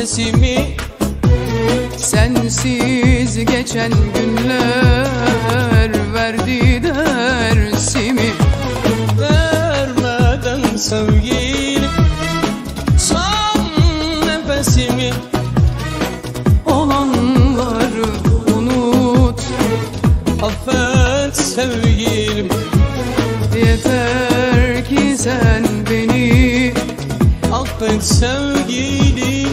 nefesimi, sensiz geçen günler verdi dersimi. vermeden sevgilim son nefesimi. Olanları unut, Affet sevgilim, yeter ki sen beni affet sevgilim.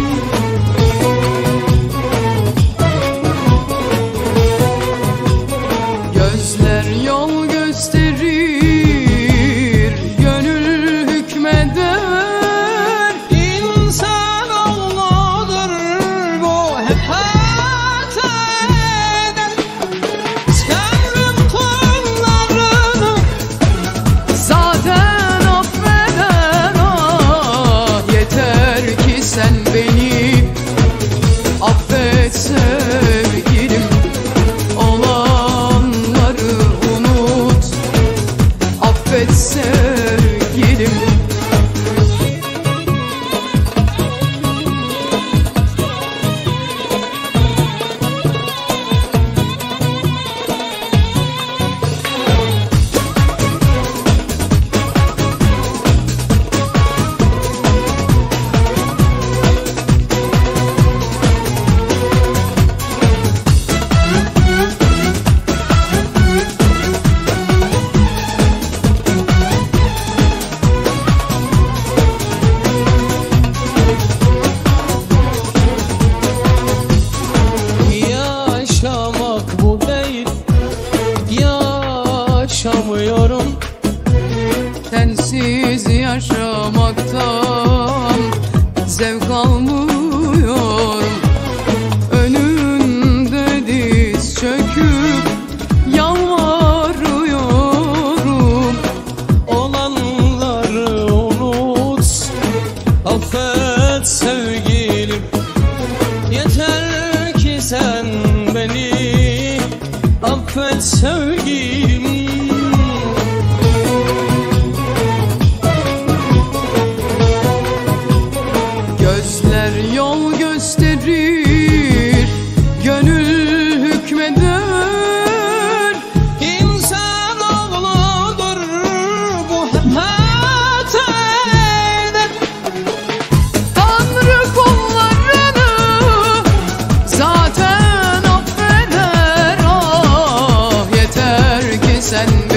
Gözler yol gösterir, gönül hükmeder. İnsanoğludur bu hep hata eder. Sevdim kullarını Zaten affeder, ah, yeter ki sen beni affet sevgilim. Olanları unut, affet sevgilim. yaşamak bu değil, yaşamıyorum. Sensiz yaşamaktan zevk almıyorum. Önünde diz çöküp yalvarıyorum. Olanları unut, affet sevgilim. Yeter ki sen beni affet sevgilim. Gözler yol gösterir, gönül hükmeder. İnsanoğludur bu hep hata eder. Tanrı kullarını zaten affeder, ah, yeter ki sen